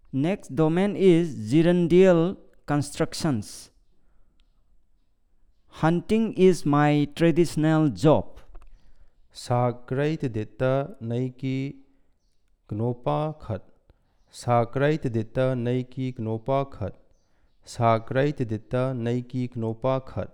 Next domain is gerundial constructions. Hunting is my traditional job. Sakrait detta naiki knopa khat. Sakrait detta naiki knopa khat. Sakrait detta naiki knopa khat.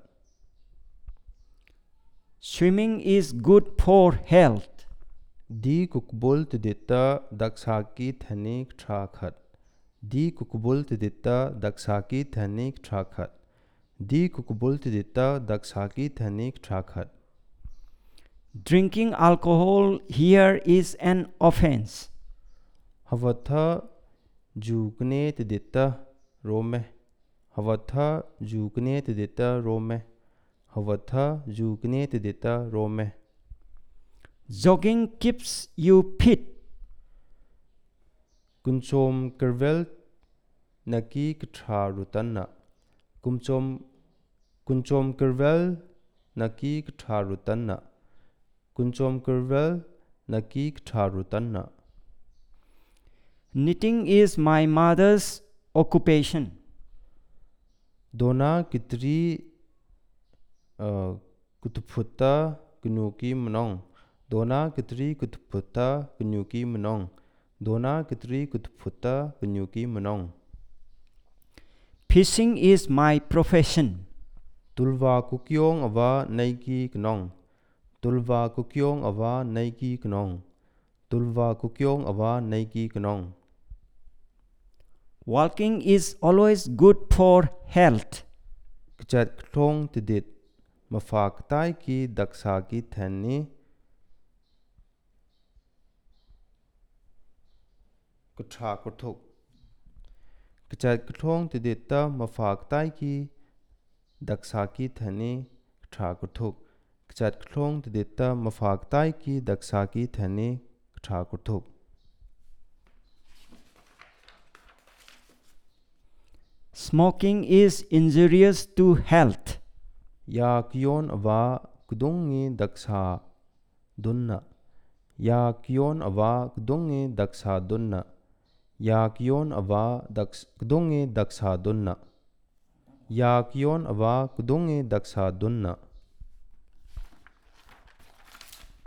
Swimming is good for health. Di kukbul detta daksaki thanik trakhat. Di kukbul detta daksaki thanik trakhat. Di kukbul detta daksaki thanik trakhat. Drinking alcohol here is an offense. Havatha jukne detta rome. Havatha jukne detta rome. Havatha jukne detta rome. Jogging keeps you fit. Kunchom kervel naki ktra rutanna. Kunchom kervel naki ktra rutanna. Kunchom kervel naki ktra rutanna. Knitting is my mother's occupation. Dona kitri kutuputta kunyuki manong. Dona kitri kutuputta kunyuki manong. Dona kitri kutuputta kunyuki manong. Fishing is my profession. Tulva kukyong ava naiki knong. Tulva kukyong ava naiki knong. Tulva kukyong ava naiki knong. Walking is always good for health. Kchat kthong tidit mafak tai ki daksa ki thanni kutha kuthuk. Kchat kthong tidit ta mafak tai ki daksa ki thanni kutha kuthuk. Kchat kthong tidit ta mafak tai ki daksa ki thanni kutha kuthuk. Smoking is injurious to health. Ya kiyon ava kudungi daksa dunna. Ya kiyon ava kudungi daksa dunna. Ya kiyon ava kudungi daksa dunna. Ya kiyon ava kudungi daksa dunna.